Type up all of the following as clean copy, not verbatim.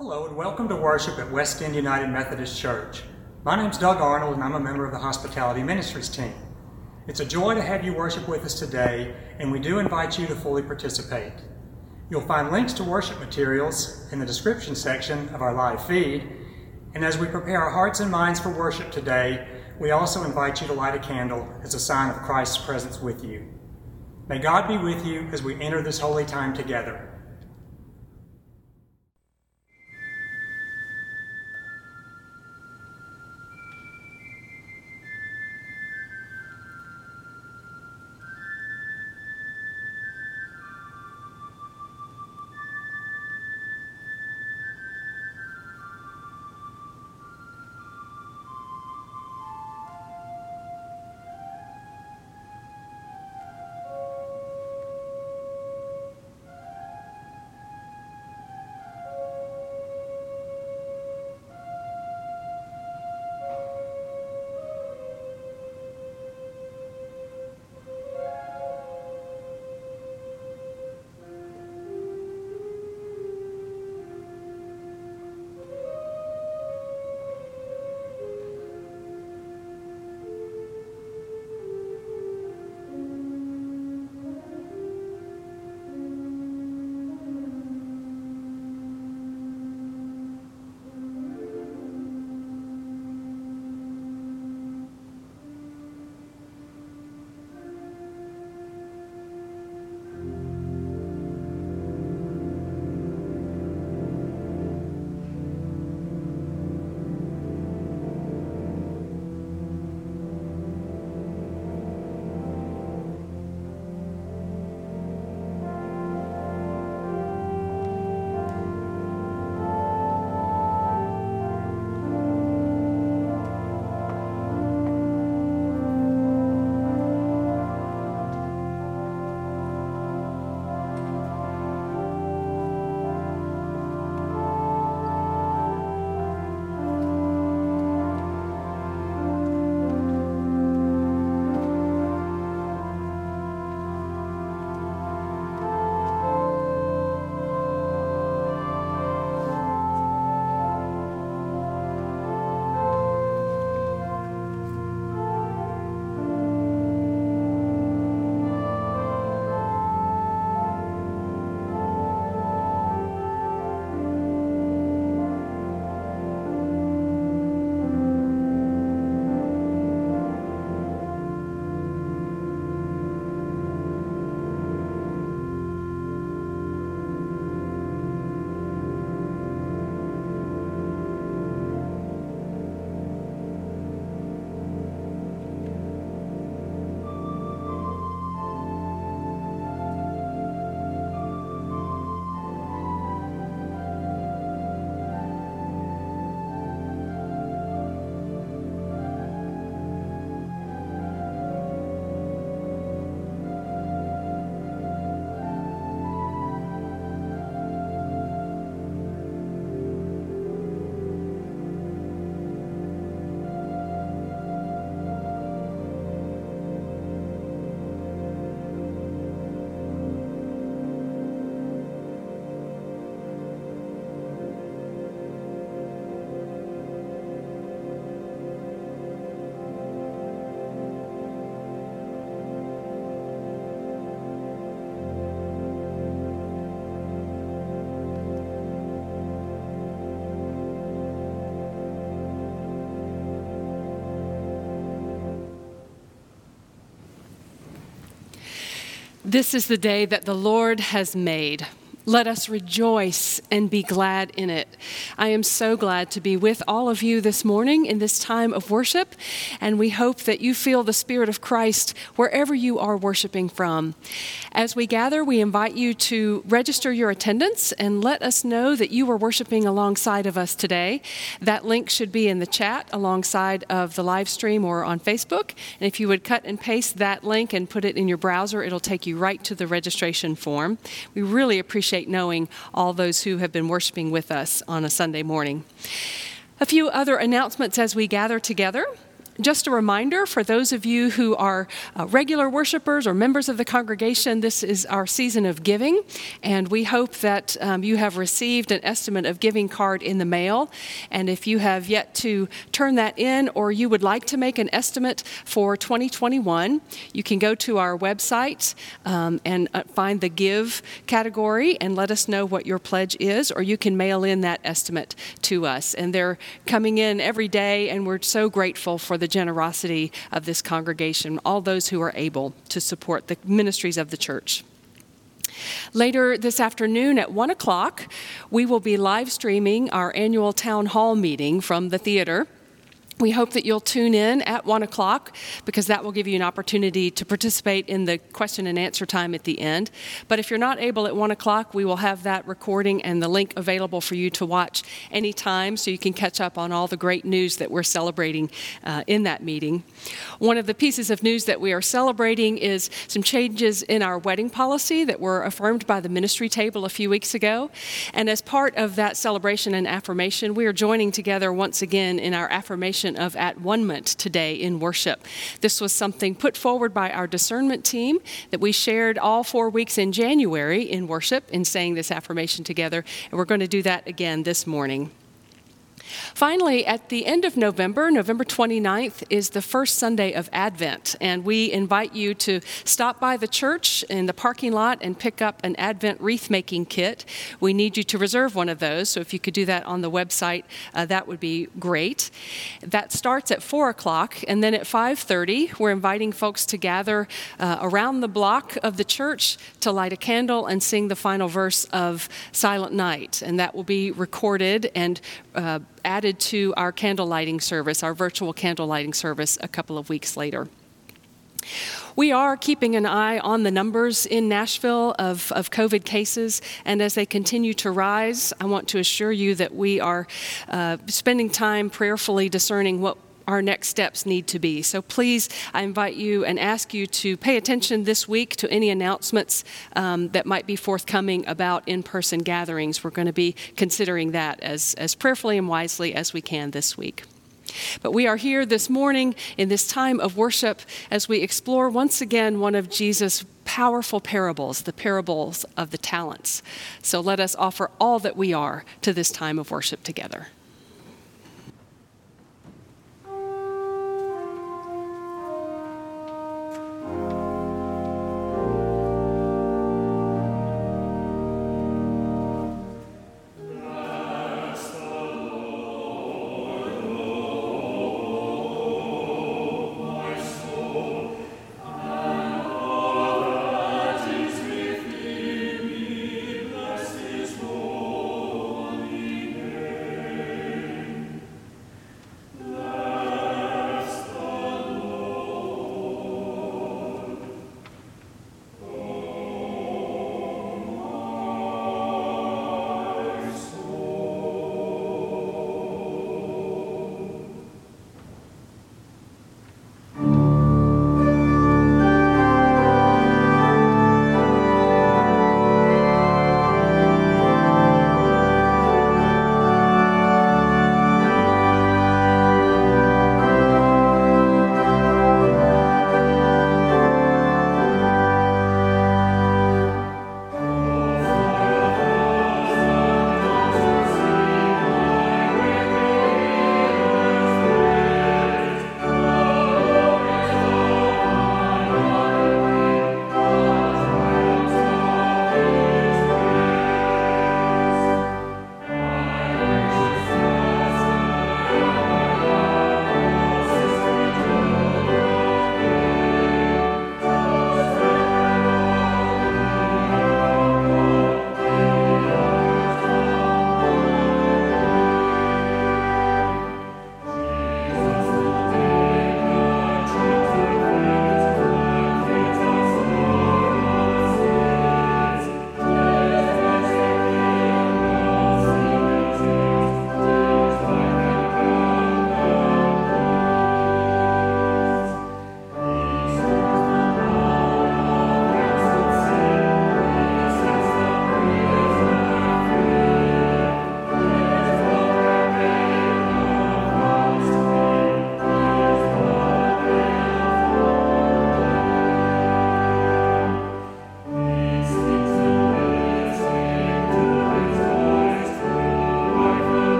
Hello and welcome to worship at West End United Methodist Church. My name's Doug Arnold and I'm a member of the Hospitality Ministries team. It's a joy to have you worship with us today, and we do invite you to fully participate. You'll find links to worship materials in the description section of our live feed, and as we prepare our hearts and minds for worship today, we also invite you to light a candle as a sign of Christ's presence with you. May God be with you as we enter this holy time together. This is the day that the Lord has made. Let us rejoice and be glad in it. I am so glad to be with all of you this morning in this time of worship, and we hope that you feel the Spirit of Christ wherever you are worshiping from. As we gather, we invite you to register your attendance and let us know that you are worshiping alongside of us today. That link should be in the chat alongside of the live stream or on Facebook. And if you would cut and paste that link and put it in your browser, it'll take you right to the registration form. We really appreciate knowing all those who have been worshiping with us on a Sunday morning. A few other announcements as we gather together. Just a reminder for those of you who are regular worshipers or members of the congregation, this is our season of giving, and we hope that you have received an estimate of giving card in the mail. And if you have yet to turn that in, or you would like to make an estimate for 2021, you can go to our website and find the Give category and let us know what your pledge is, or you can mail in that estimate to us. And they're coming in every day, and we're so grateful for the generosity of this congregation, all those who are able to support the ministries of the church. Later this afternoon at 1 o'clock, we will be live streaming our annual town hall meeting from the theater. We hope that you'll tune in at 1 o'clock because that will give you an opportunity to participate in the question and answer time at the end. But if you're not able at 1 o'clock, we will have that recording and the link available for you to watch anytime so you can catch up on all the great news that we're celebrating in that meeting. One of the pieces of news that we are celebrating is some changes in our wedding policy that were affirmed by the ministry table a few weeks ago. And as part of that celebration and affirmation, we are joining together once again in our affirmation of at-one-ment today in worship. This was something put forward by our discernment team that we shared all 4 weeks in January in worship in saying this affirmation together, and we're going to do that again this morning. Finally, at the end of November, November 29th, is the first Sunday of Advent, and we invite you to stop by the church in the parking lot and pick up an Advent wreath-making kit. We need you to reserve one of those, so if you could do that on the website, that would be great. That starts at 4 o'clock, and then at 5:30, we're inviting folks to gather around the block of the church to light a candle and sing the final verse of Silent Night, and that will be recorded and added to our candle lighting service, our virtual candle lighting service a couple of weeks later. We are keeping an eye on the numbers in Nashville of COVID cases, and as they continue to rise, I want to assure you that we are spending time prayerfully discerning what our next steps need to be. So please, I invite you and ask you to pay attention this week to any announcements that might be forthcoming about in-person gatherings. We're going to be considering that as prayerfully and wisely as we can this week. But we are here this morning in this time of worship as we explore once again one of Jesus' powerful parables, the parables of the talents. So let us offer all that we are to this time of worship together.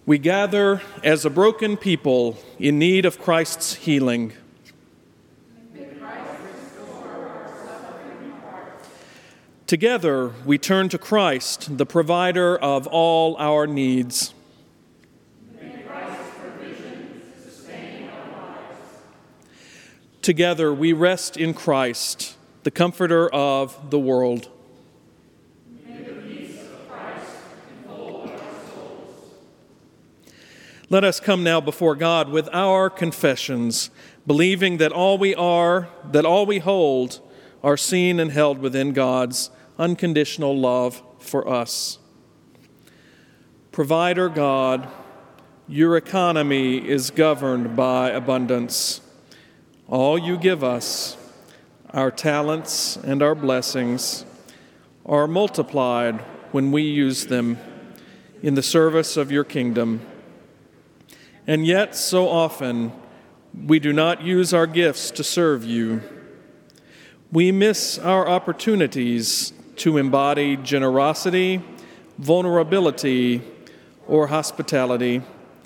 We gather as a broken people in need of Christ's healing. Together, we turn to Christ, the provider of all our needs. May Christ's provision sustain our lives. Together, we rest in Christ, the comforter of the world. May the peace of Christ enfold our souls. Let us come now before God with our confessions, believing that all we are, that all we hold, are seen and held within God's unconditional love for us. Provider God, your economy is governed by abundance. All you give us, our talents and our blessings, are multiplied when we use them in the service of your kingdom. And yet, so often, we do not use our gifts to serve you. We miss our opportunities to embody generosity, vulnerability, or hospitality.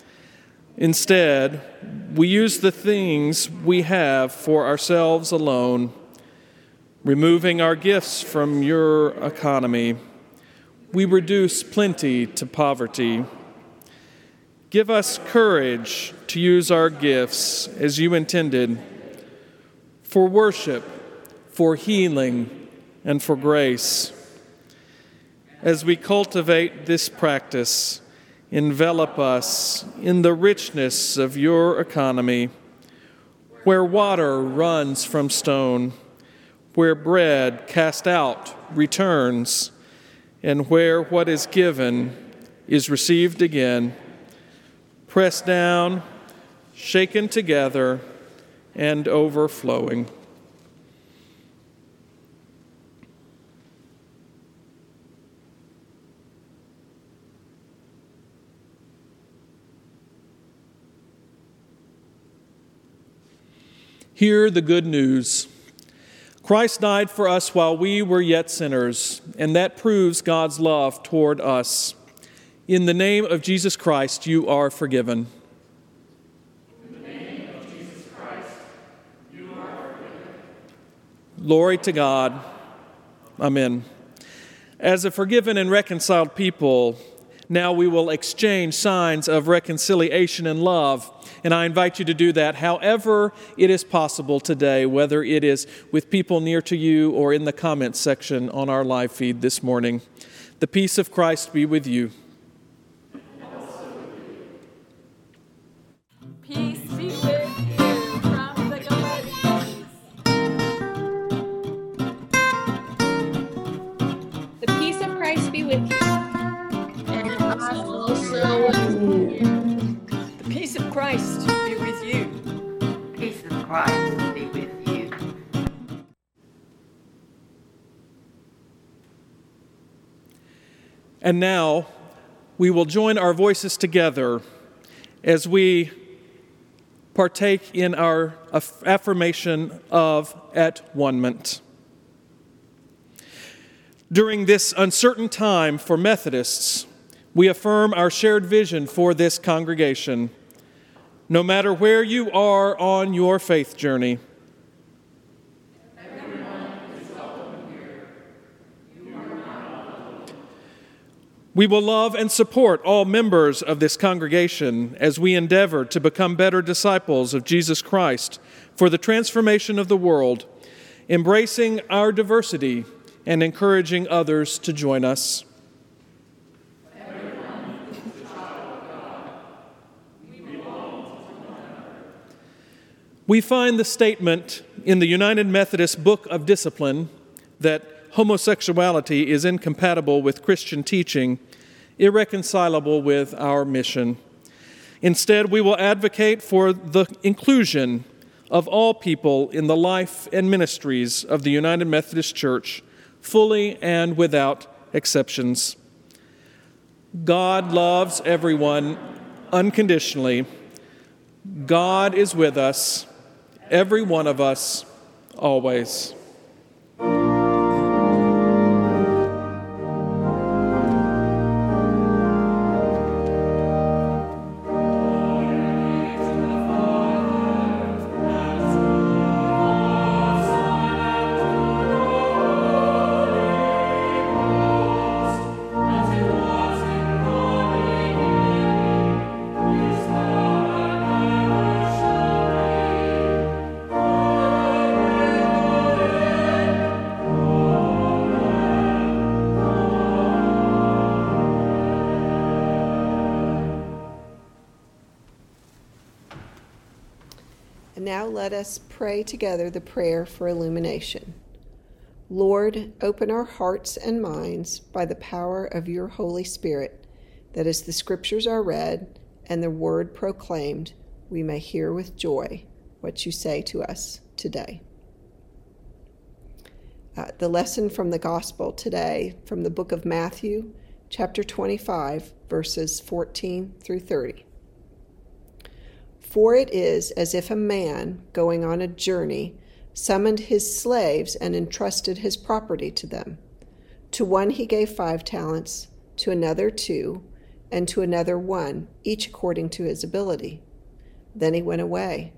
Instead, we use the things we have for ourselves alone, removing our gifts from your economy. We reduce plenty to poverty. Give us courage to use our gifts as you intended, for worship, for healing, and for grace. As we cultivate this practice, envelop us in the richness of your economy, where water runs from stone, where bread cast out returns, and where what is given is received again, pressed down, shaken together, and overflowing. Hear the good news. Christ died for us while we were yet sinners, and that proves God's love toward us. In the name of Jesus Christ, you are forgiven. In the name of Jesus Christ, you are forgiven. Glory to God. Amen. As a forgiven and reconciled people, now we will exchange signs of reconciliation and love. And I invite you to do that however it is possible today, whether it is with people near to you or in the comments section on our live feed this morning. The peace of Christ be with you. Peace be with you from the Galatians. The peace of Christ be with you. And also with you. The peace of Christ be with you. Peace of Christ be with you. And now we will join our voices together as we partake in our affirmation of at-one-ment. During this uncertain time for Methodists, we affirm our shared vision for this congregation. No matter where you are on your faith journey, we will love and support all members of this congregation as we endeavor to become better disciples of Jesus Christ for the transformation of the world, embracing our diversity and encouraging others to join us. We find the statement in the United Methodist Book of Discipline that homosexuality is incompatible with Christian teaching, irreconcilable with our mission. Instead, we will advocate for the inclusion of all people in the life and ministries of the United Methodist Church, fully and without exceptions. God loves everyone unconditionally. God is with us, every one of us, always. let us pray together the prayer for illumination. Lord, open our hearts and minds by the power of your Holy Spirit, that as the Scriptures are read and the word proclaimed, we may hear with joy what you say to us today. The lesson from the Gospel today from the book of Matthew, chapter 25, verses 14 through 30. For it is as if a man going on a journey summoned his slaves and entrusted his property to them. To one he gave 5 talents, to another 2, and to another 1, each according to his ability. Then he went away.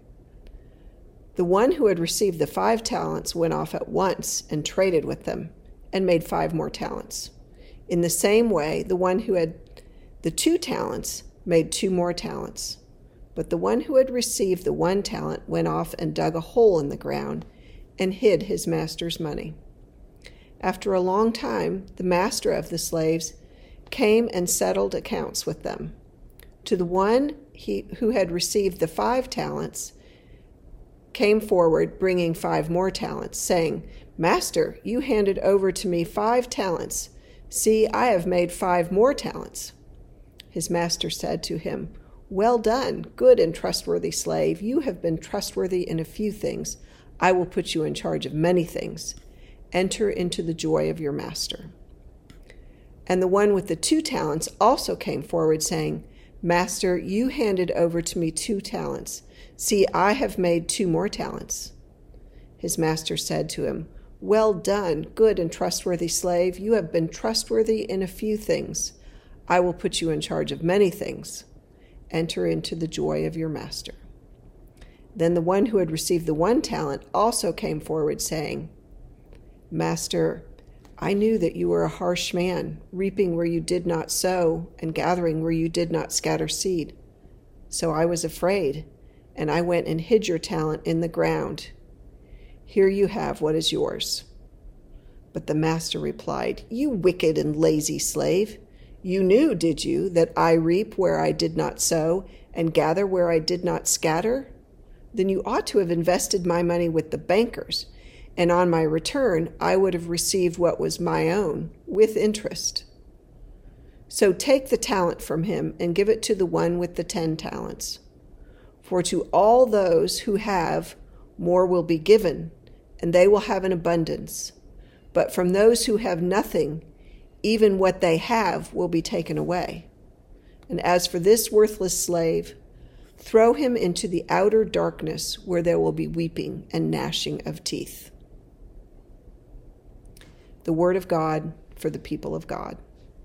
The one who had received the 5 talents went off at once and traded with them, and made 5 more talents. In the same way, the one who had the 2 talents made 2 more talents. But the one who had received the 1 talent went off and dug a hole in the ground and hid his master's money. After a long time, the master of the slaves came and settled accounts with them. To the one who had received the 5 talents came forward, bringing 5 more talents, saying, Master, you handed over to me 5 talents. See, I have made 5 more talents. His master said to him, Well done, good and trustworthy slave. You have been trustworthy in a few things. I will put you in charge of many things. Enter into the joy of your master. And the one with the 2 talents also came forward, saying, Master, you handed over to me 2 talents. See, I have made 2 more talents. His master said to him, Well done, good and trustworthy slave. You have been trustworthy in a few things. I will put you in charge of many things. Enter into the joy of your master. Then the one who had received the 1 talent also came forward, saying, Master, I knew that you were a harsh man, reaping where you did not sow and gathering where you did not scatter seed. So I was afraid, and I went and hid your talent in the ground. Here you have what is yours. But the master replied, You wicked and lazy slave. You knew, did you, that I reap where I did not sow and gather where I did not scatter? Then you ought to have invested my money with the bankers, and on my return I would have received what was my own, with interest. So take the talent from him and give it to the one with the 10 talents. For to all those who have, more will be given, and they will have an abundance. But from those who have nothing, even what they have will be taken away. And as for this worthless slave, throw him into the outer darkness where there will be weeping and gnashing of teeth. The word of God for the people of God.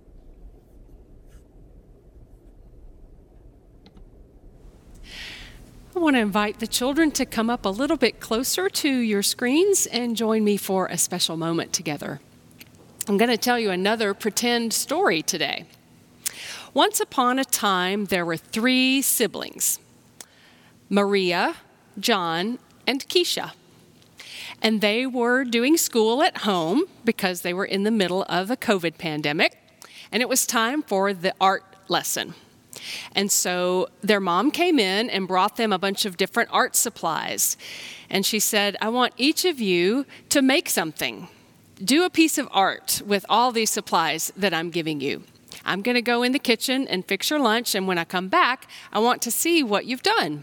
I want to invite the children to come up a little bit closer to your screens and join me for a special moment together. I'm going to tell you another pretend story today. Once upon a time, there were 3 siblings, Maria, John, and Keisha. And they were doing school at home because they were in the middle of the COVID pandemic, and it was time for the art lesson. And so their mom came in and brought them a bunch of different art supplies. And she said, I want each of you to make something. Do a piece of art with all these supplies that I'm giving you. I'm going to go in the kitchen and fix your lunch, and when I come back, I want to see what you've done.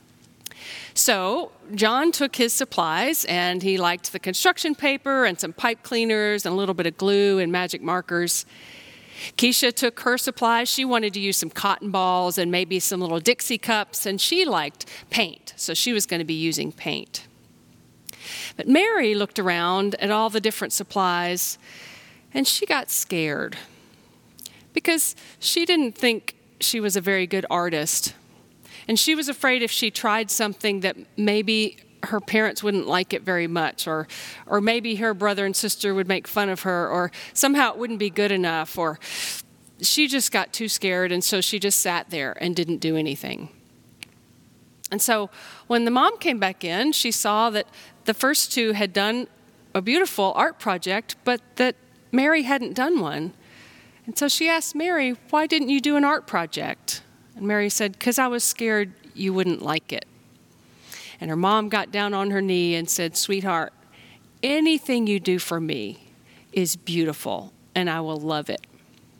So John took his supplies, and he liked the construction paper and some pipe cleaners and a little bit of glue and magic markers. Keisha took her supplies. She wanted to use some cotton balls and maybe some little Dixie cups, and she liked paint, so she was going to be using paint. But Mary looked around at all the different supplies, and she got scared because she didn't think she was a very good artist. And she was afraid if she tried something that maybe her parents wouldn't like it very much, or maybe her brother and sister would make fun of her, or somehow it wouldn't be good enough, or she just got too scared, and so she just sat there and didn't do anything. And so when the mom came back in, she saw that the first 2 had done a beautiful art project, but that Mary hadn't done one. And so she asked Mary, why didn't you do an art project? And Mary said, because I was scared you wouldn't like it. And her mom got down on her knee and said, "Sweetheart, anything you do for me is beautiful, and I will love it."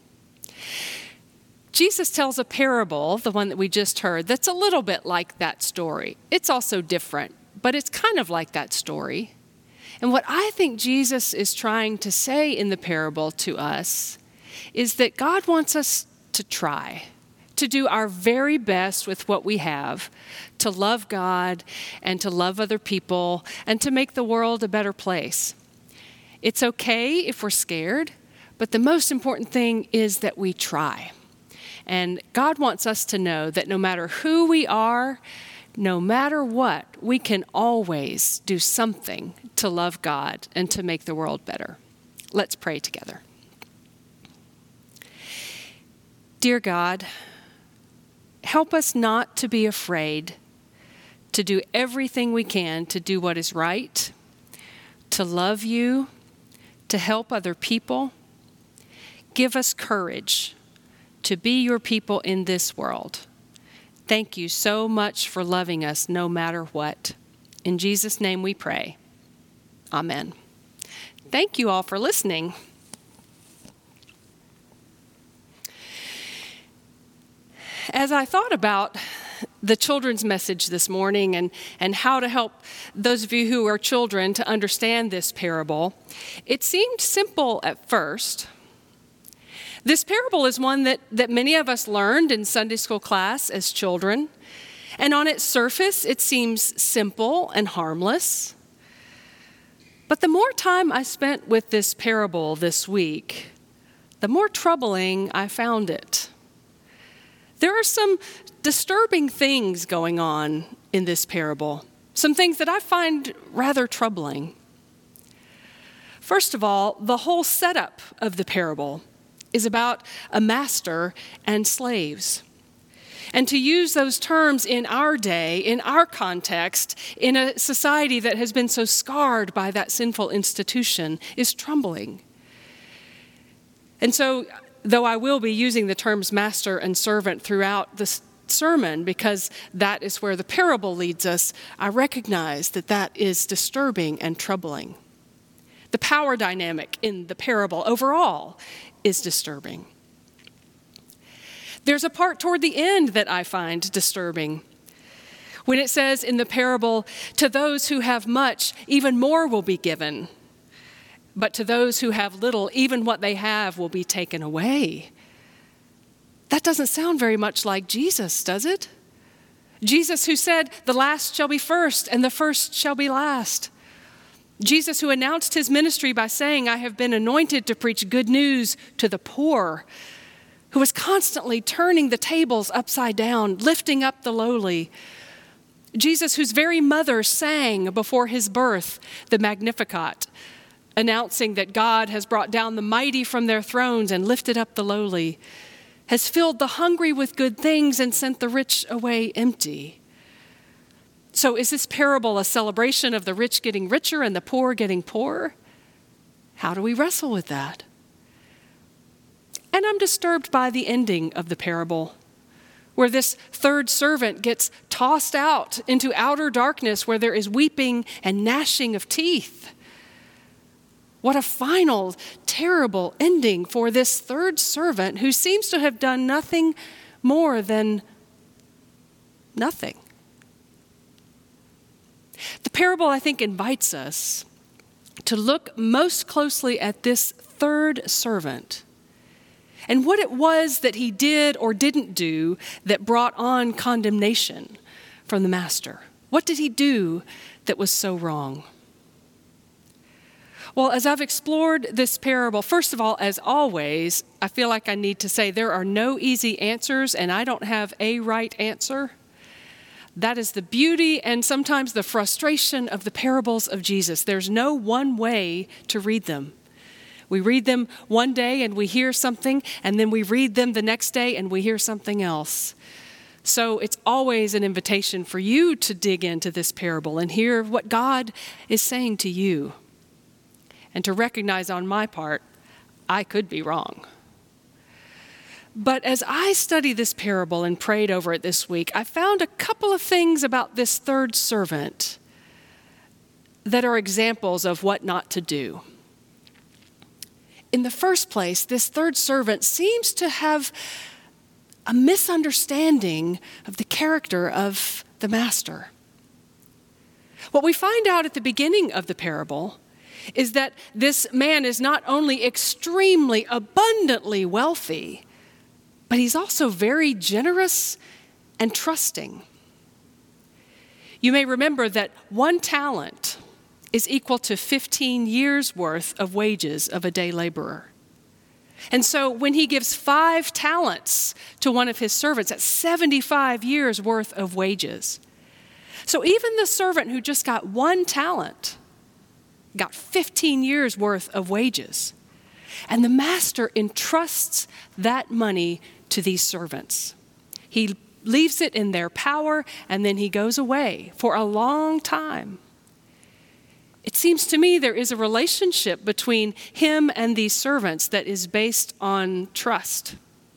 Jesus tells a parable, the one that we just heard, that's a little bit like that story. It's also different, but it's kind of like that story. And what I think Jesus is trying to say in the parable to us is that God wants us to try, to do our very best with what we have, to love God and to love other people and to make the world a better place. It's okay if we're scared, but the most important thing is that we try. And God wants us to know that no matter who we are, no matter what, we can always do something to love God and to make the world better. Let's pray together. Dear God, help us not to be afraid, to do everything we can to do what is right, to love you, to help other people. Give us courage to be your people in this world. Thank you so much for loving us no matter what. In Jesus' name we pray. Amen. Thank you all for listening. As I thought about the children's message this morning and how to help those of you who are children to understand this parable, it seemed simple at first. This parable is one that many of us learned in Sunday school class as children, and on its surface it seems simple and harmless. But the more time I spent with this parable this week, the more troubling I found it. There are some disturbing things going on in this parable, some things that I find rather troubling. First of all, the whole setup of the parable is about a master and slaves. And to use those terms in our day, in our context, in a society that has been so scarred by that sinful institution is troubling. And so, though I will be using the terms master and servant throughout this sermon because that is where the parable leads us, I recognize that that is disturbing and troubling. The power dynamic in the parable overall is disturbing. There's a part toward the end that I find disturbing. When it says in the parable, "To those who have much, even more will be given. But to those who have little, even what they have will be taken away." That doesn't sound very much like Jesus, does it? Jesus who said, "The last shall be first, and the first shall be last." Jesus who announced his ministry by saying, "I have been anointed to preach good news to the poor," who was constantly turning the tables upside down, lifting up the lowly. Jesus whose very mother sang before his birth the Magnificat, announcing that God has brought down the mighty from their thrones and lifted up the lowly, has filled the hungry with good things and sent the rich away empty. So is this parable a celebration of the rich getting richer and the poor getting poorer? How do we wrestle with that? And I'm disturbed by the ending of the parable, where this third servant gets tossed out into outer darkness where there is weeping and gnashing of teeth. What a final, terrible ending for this third servant who seems to have done nothing more than nothing. The parable, I think, invites us to look most closely at this third servant and what it was that he did or didn't do that brought on condemnation from the master. What did he do that was so wrong? Well, as I've explored this parable, first of all, as always, I feel like I need to say there are no easy answers, and I don't have a right answer. That is the beauty and sometimes the frustration of the parables of Jesus. There's no one way to read them. We read them one day and we hear something, and then we read them the next day and we hear something else. So it's always an invitation for you to dig into this parable and hear what God is saying to you. And to recognize on my part, I could be wrong. But as I studied this parable and prayed over it this week, I found a couple of things about this third servant that are examples of what not to do. In the first place, this third servant seems to have a misunderstanding of the character of the master. What we find out at the beginning of the parable is that this man is not only extremely abundantly wealthy, but he's also very generous and trusting. You may remember that 1 talent is equal to 15 years' worth of wages of a day laborer. And so when he gives 5 talents to one of his servants, that's 75 years' worth of wages. So even the servant who just got 1 talent got 15 years' worth of wages. And the master entrusts that money to these servants. He leaves it in their power, and then he goes away for a long time. It seems to me there is a relationship between him and these servants that is based on trust.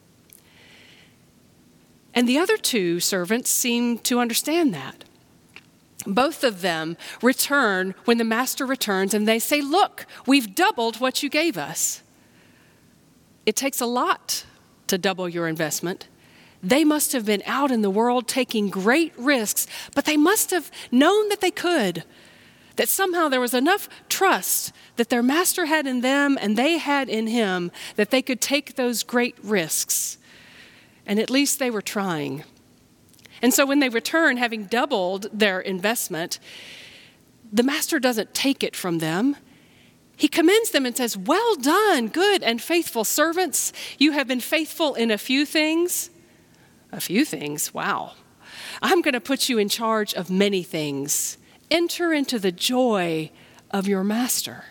And the other 2 servants seem to understand that. Both of them return when the master returns, and they say, "Look, we've doubled what you gave us." It takes a lot to double your investment. They must have been out in the world taking great risks, but they must have known that they could, that somehow there was enough trust that their master had in them and they had in him that they could take those great risks. And at least they were trying. And so when they return, having doubled their investment, the master doesn't take it from them. He commends them and says, "Well done, good and faithful servants. You have been faithful in a few things." A few things, wow. "I'm going to put you in charge of many things. Enter into the joy of your master."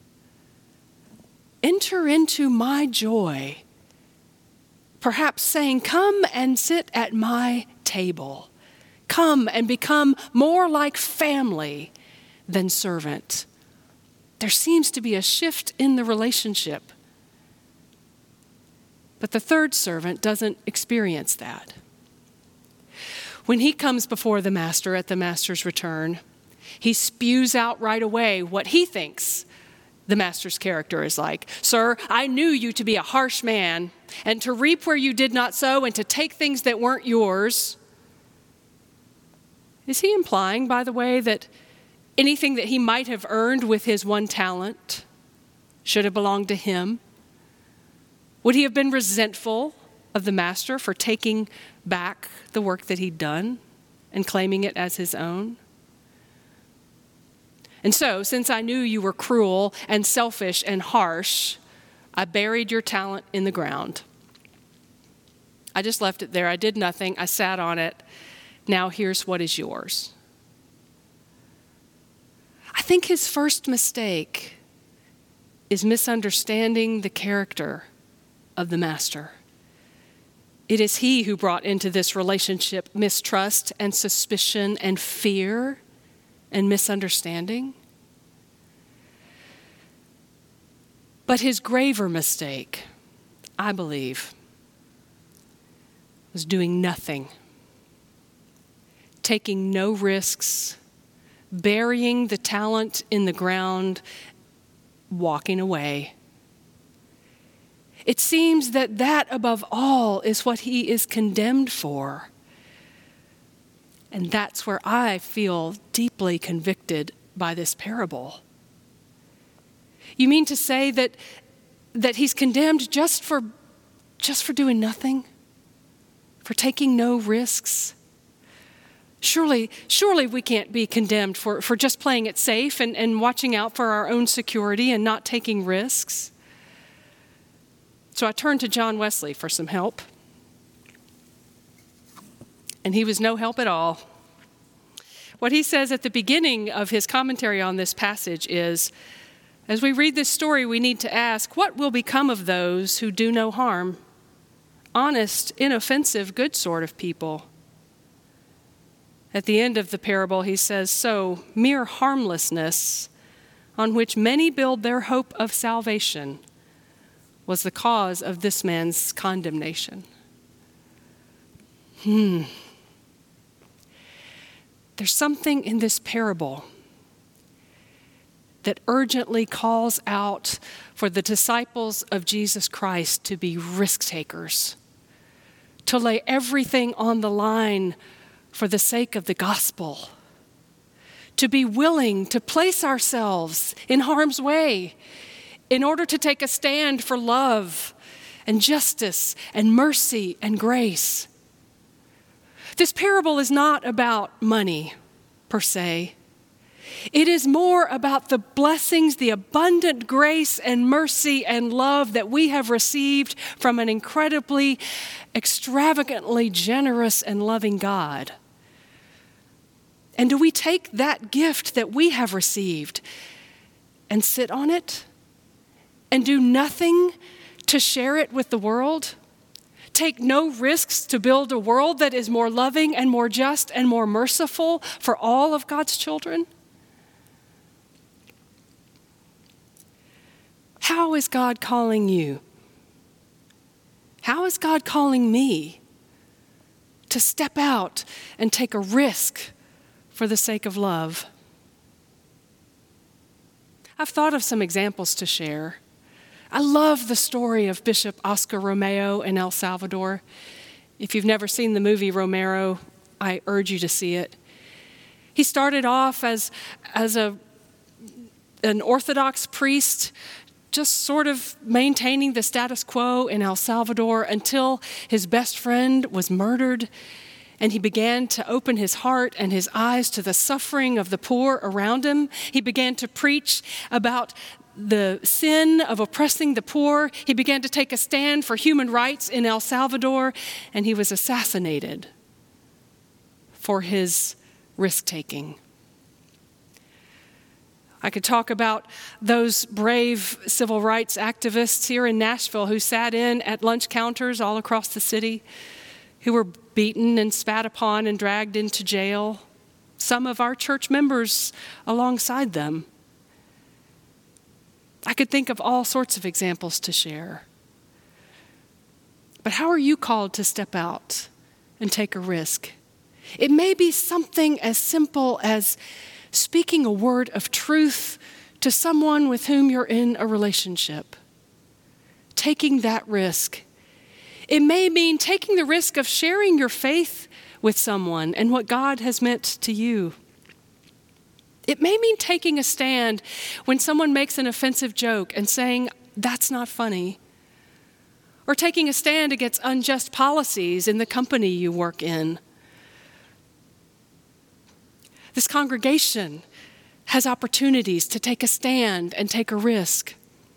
Enter into my joy. Perhaps saying, "Come and sit at my table. Come and become more like family than servant." There seems to be a shift in the relationship. But the third servant doesn't experience that. When he comes before the master at the master's return, he spews out right away what he thinks the master's character is like. "Sir, I knew you to be a harsh man, and to reap where you did not sow, and to take things that weren't yours." Is he implying, by the way, that anything that he might have earned with his 1 talent should have belonged to him? Would he have been resentful of the master for taking back the work that he'd done and claiming it as his own? "And so, since I knew you were cruel and selfish and harsh, I buried your talent in the ground. I just left it there. I did nothing. I sat on it. Now here's what is yours." I think his first mistake is misunderstanding the character of the master. It is he who brought into this relationship mistrust and suspicion and fear and misunderstanding. But his graver mistake, I believe, was doing nothing, taking no risks, burying the talent in the ground, walking away. It seems that above all is what he is condemned for. And that's where I feel deeply convicted by this parable. You mean to say that he's condemned just for doing nothing? For taking no risks? Surely we can't be condemned for just playing it safe and watching out for our own security and not taking risks. So I turned to John Wesley for some help. And he was no help at all. What he says at the beginning of his commentary on this passage is, as we read this story, we need to ask, what will become of those who do no harm? Honest, inoffensive, good sort of people. At the end of the parable, he says, "So mere harmlessness, on which many build their hope of salvation, was the cause of this man's condemnation. There's something in this parable that urgently calls out for the disciples of Jesus Christ to be risk takers, to lay everything on the line for the sake of the gospel, to be willing to place ourselves in harm's way in order to take a stand for love and justice and mercy and grace. This parable is not about money per se. It is more about the blessings, the abundant grace and mercy and love that we have received from an incredibly, extravagantly generous and loving God. And do we take that gift that we have received and sit on it and do nothing to share it with the world? Take no risks to build a world that is more loving and more just and more merciful for all of God's children? How is God calling you? How is God calling me to step out and take a risk for the sake of love? I've thought of some examples to share. I love the story of Bishop Oscar Romero in El Salvador. If you've never seen the movie Romero, I urge you to see it. He started off as an Orthodox priest, just sort of maintaining the status quo in El Salvador until his best friend was murdered, and he began to open his heart and his eyes to the suffering of the poor around him. He began to preach about the sin of oppressing the poor. He began to take a stand for human rights in El Salvador, and he was assassinated for his risk-taking. I could talk about those brave civil rights activists here in Nashville who sat in at lunch counters all across the city, who were beaten and spat upon and dragged into jail. Some of our church members alongside them. I could think of all sorts of examples to share. But how are you called to step out and take a risk? It may be something as simple as speaking a word of truth to someone with whom you're in a relationship. Taking that risk. It may mean taking the risk of sharing your faith with someone and what God has meant to you. It may mean taking a stand when someone makes an offensive joke and saying, "That's not funny." Or taking a stand against unjust policies in the company you work in. This congregation has opportunities to take a stand and take a risk.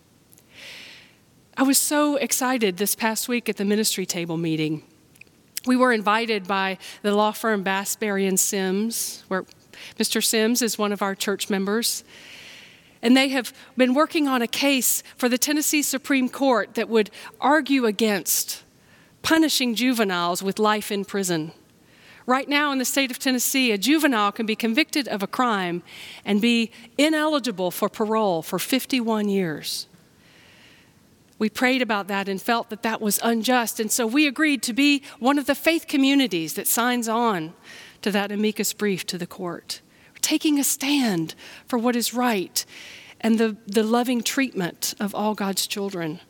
I was so excited this past week at the ministry table meeting. We were invited by the law firm Bass, Berry & Sims, where Mr. Sims is one of our church members. And they have been working on a case for the Tennessee Supreme Court that would argue against punishing juveniles with life in prison. Right now in the state of Tennessee, a juvenile can be convicted of a crime and be ineligible for parole for 51 years. We prayed about that and felt that that was unjust, and so we agreed to be one of the faith communities that signs on to that amicus brief to the court. We're taking a stand for what is right and the loving treatment of all God's children.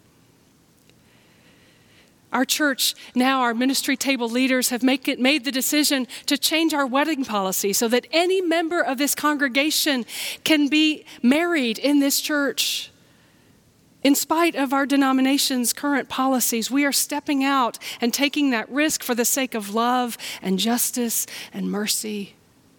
Our church, now our ministry table leaders have made the decision to change our wedding policy so that any member of this congregation can be married in this church. In spite of our denomination's current policies, we are stepping out and taking that risk for the sake of love and justice and mercy.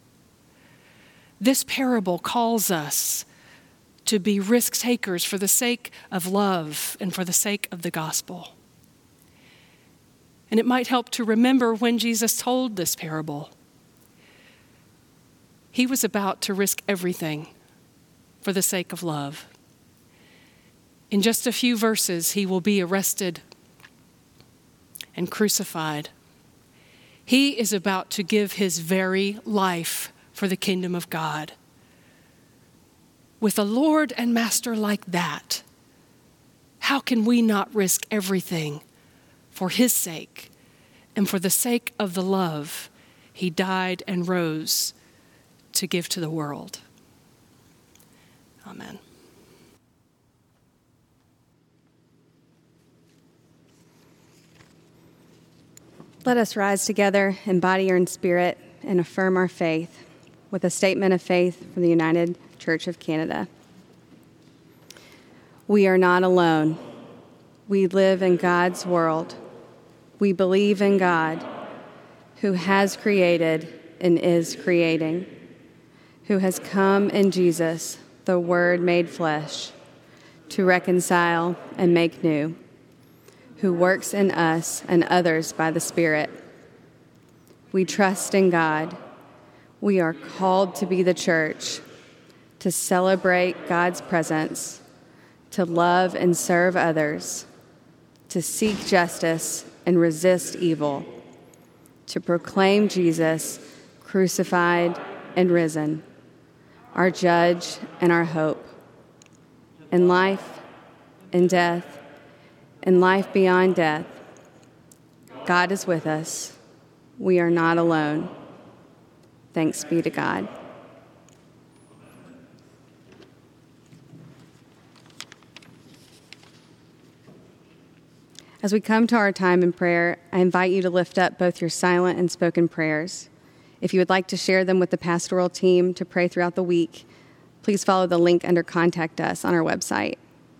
This parable calls us to be risk takers for the sake of love and for the sake of the gospel. And it might help to remember when Jesus told this parable. He was about to risk everything for the sake of love. In just a few verses, he will be arrested and crucified. He is about to give his very life for the kingdom of God. With a Lord and Master like that, how can we not risk everything for his sake and for the sake of the love he died and rose to give to the world? Amen. Let us rise together in body and spirit and affirm our faith with a statement of faith from the United Church of Canada. We are not alone. We live in God's world. We believe in God, who has created and is creating, who has come in Jesus, the Word made flesh, to reconcile and make new, who works in us and others by the Spirit. We trust in God. We are called to be the church, to celebrate God's presence, to love and serve others, to seek justice and resist evil, to proclaim Jesus crucified and risen, our judge and our hope. In life, in death, in life beyond death, God is with us. We are not alone. Thanks be to God. As we come to our time in prayer, I invite you to lift up both your silent and spoken prayers. If you would like to share them with the pastoral team to pray throughout the week, please follow the link under Contact Us on our website.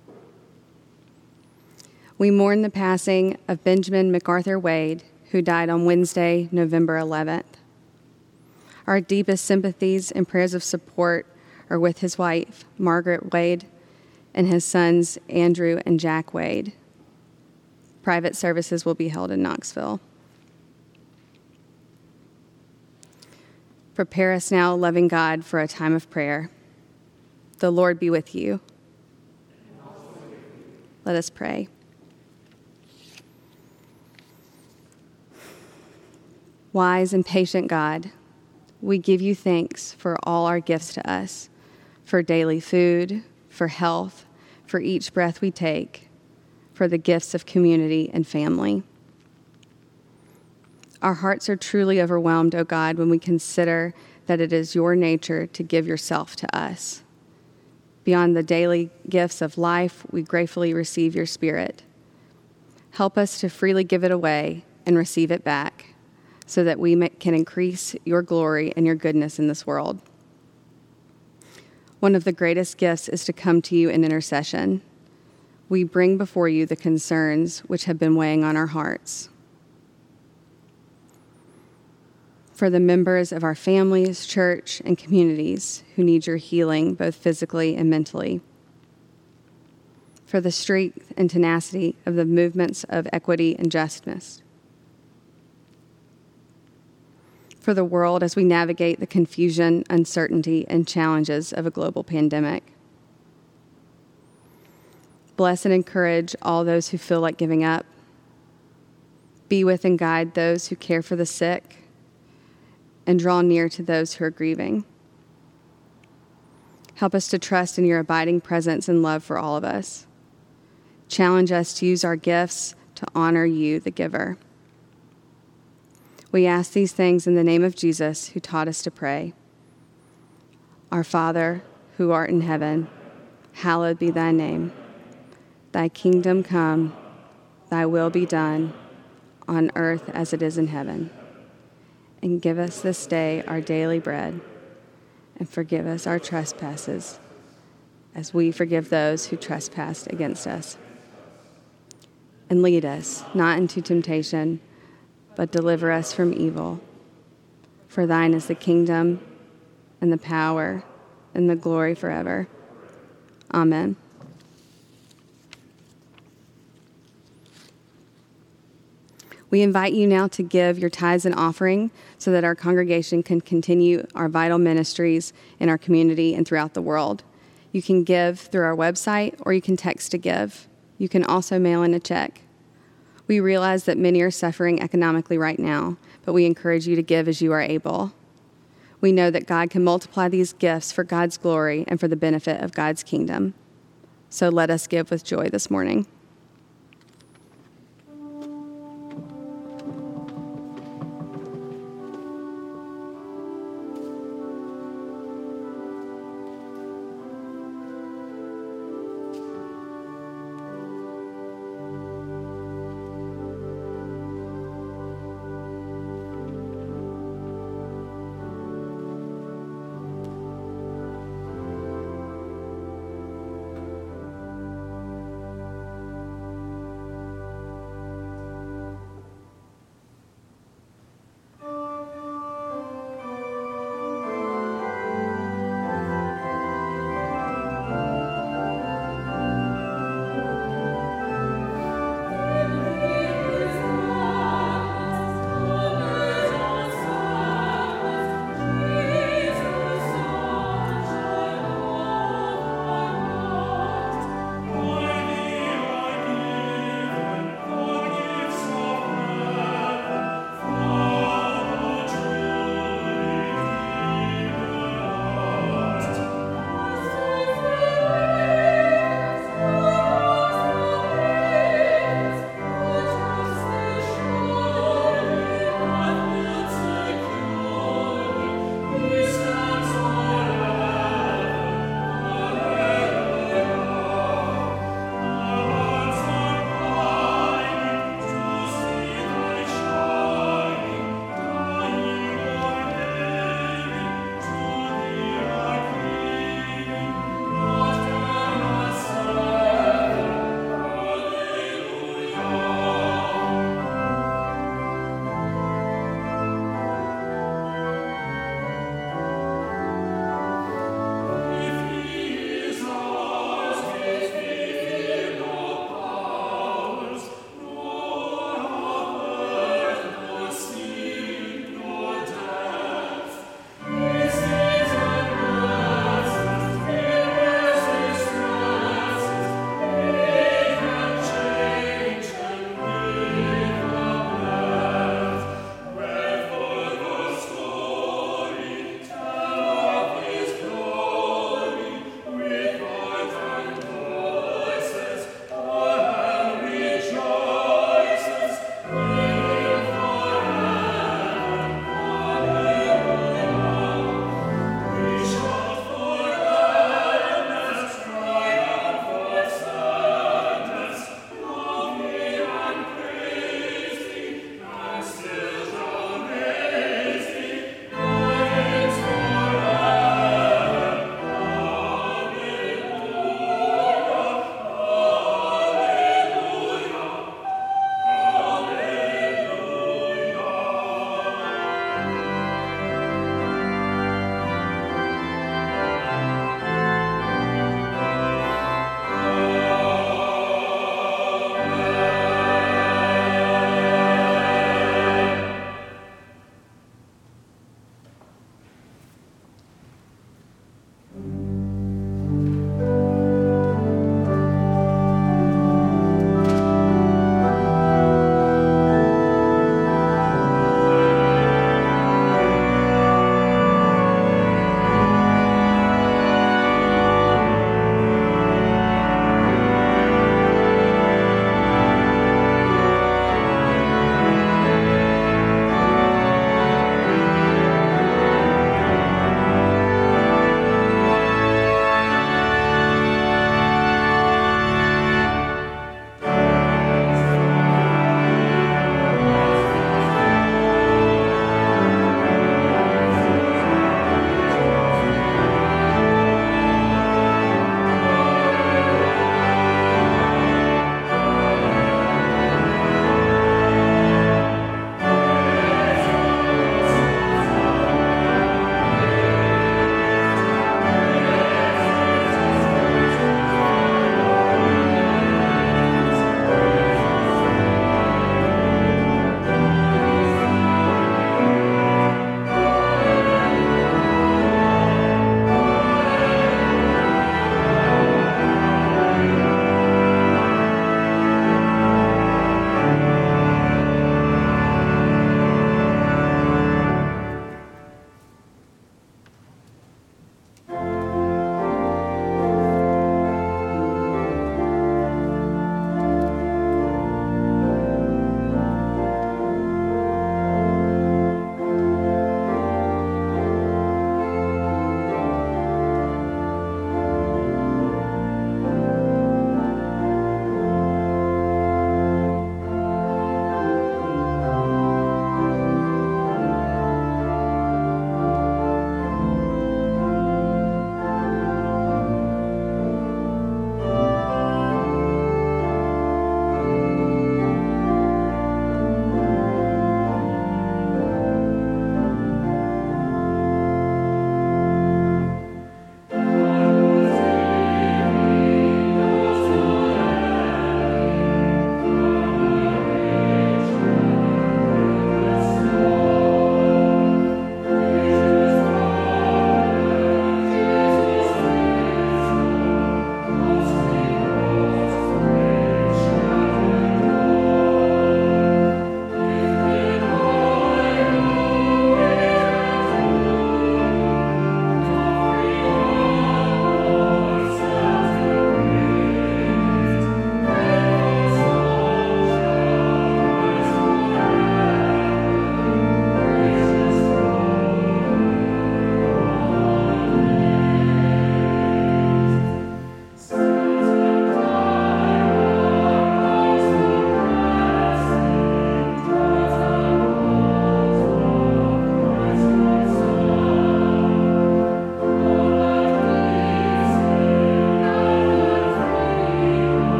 We mourn the passing of Benjamin MacArthur Wade, who died on Wednesday, November 11th. Our deepest sympathies and prayers of support are with his wife, Margaret Wade, and his sons, Andrew and Jack Wade. Private services will be held in Knoxville. Prepare us now, loving God, for a time of prayer. The Lord be with you. Let us pray. Wise and patient God, we give you thanks for all our gifts to us, for daily food, for health, for each breath we take, for the gifts of community and family. Our hearts are truly overwhelmed, O God, when we consider that it is your nature to give yourself to us. Beyond the daily gifts of life, we gratefully receive your Spirit. Help us to freely give it away and receive it back, so that we can increase your glory and your goodness in this world. One of the greatest gifts is to come to you in intercession. We bring before you the concerns which have been weighing on our hearts. For the members of our families, church, and communities who need your healing, both physically and mentally. For the strength and tenacity of the movements of equity and justice. For the world as we navigate the confusion, uncertainty, and challenges of a global pandemic. Bless and encourage all those who feel like giving up. Be with and guide those who care for the sick, and draw near to those who are grieving. Help us to trust in your abiding presence and love for all of us. Challenge us to use our gifts to honor you, the giver. We ask these things in the name of Jesus, who taught us to pray. Our Father, who art in heaven, hallowed be thy name. Thy kingdom come, thy will be done, on earth as it is in heaven. And give us this day our daily bread, and forgive us our trespasses, as we forgive those who trespass against us. And lead us not into temptation, but deliver us from evil. For thine is the kingdom, and the power, and the glory forever. Amen. We invite you now to give your tithes and offering so that our congregation can continue our vital ministries in our community and throughout the world. You can give through our website, or you can text to give. You can also mail in a check. We realize that many are suffering economically right now, but we encourage you to give as you are able. We know that God can multiply these gifts for God's glory and for the benefit of God's kingdom. So let us give with joy this morning.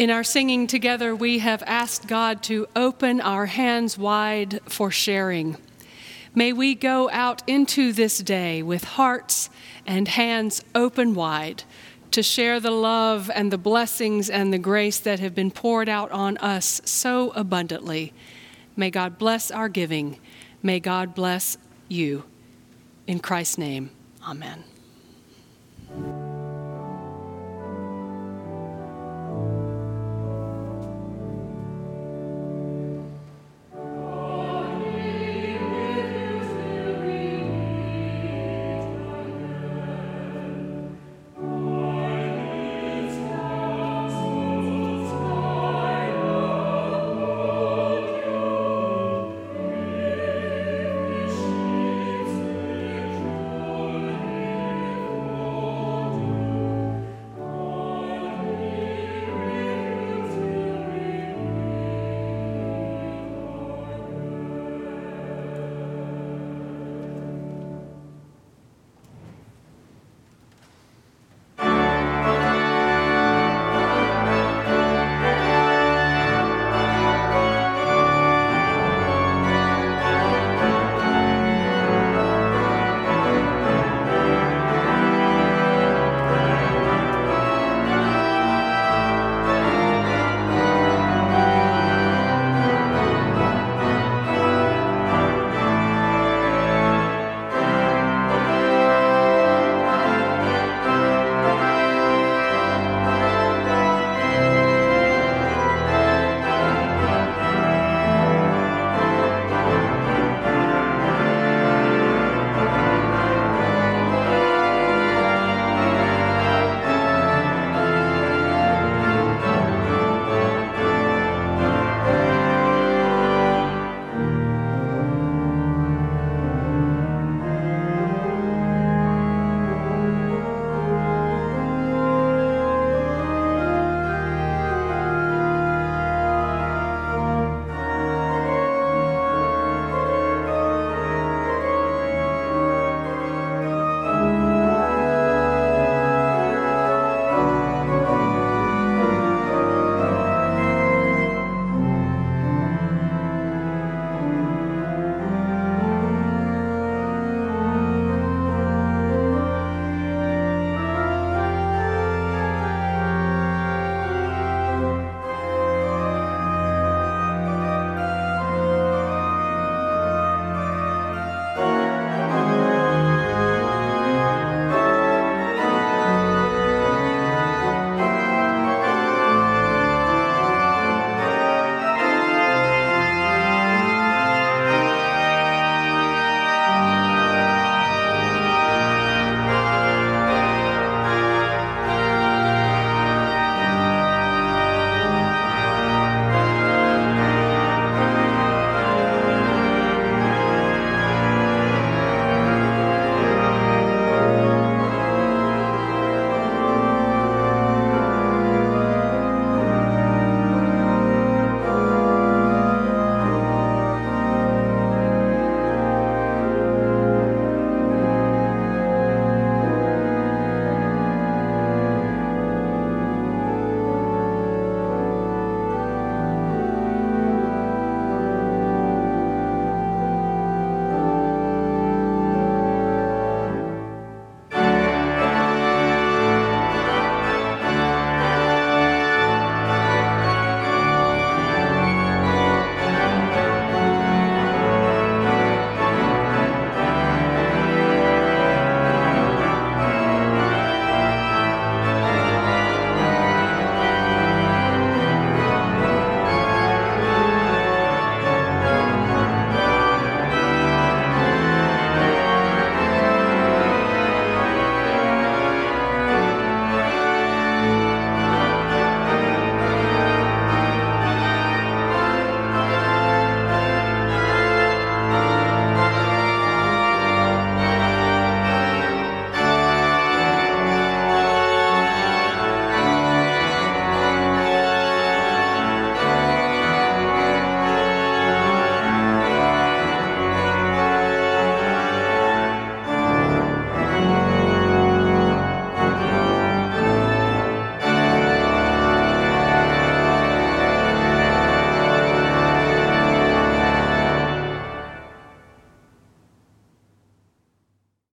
In our singing together, we have asked God to open our hands wide for sharing. May we go out into this day with hearts and hands open wide to share the love and the blessings and the grace that have been poured out on us so abundantly. May God bless our giving. May God bless you. In Christ's name, amen.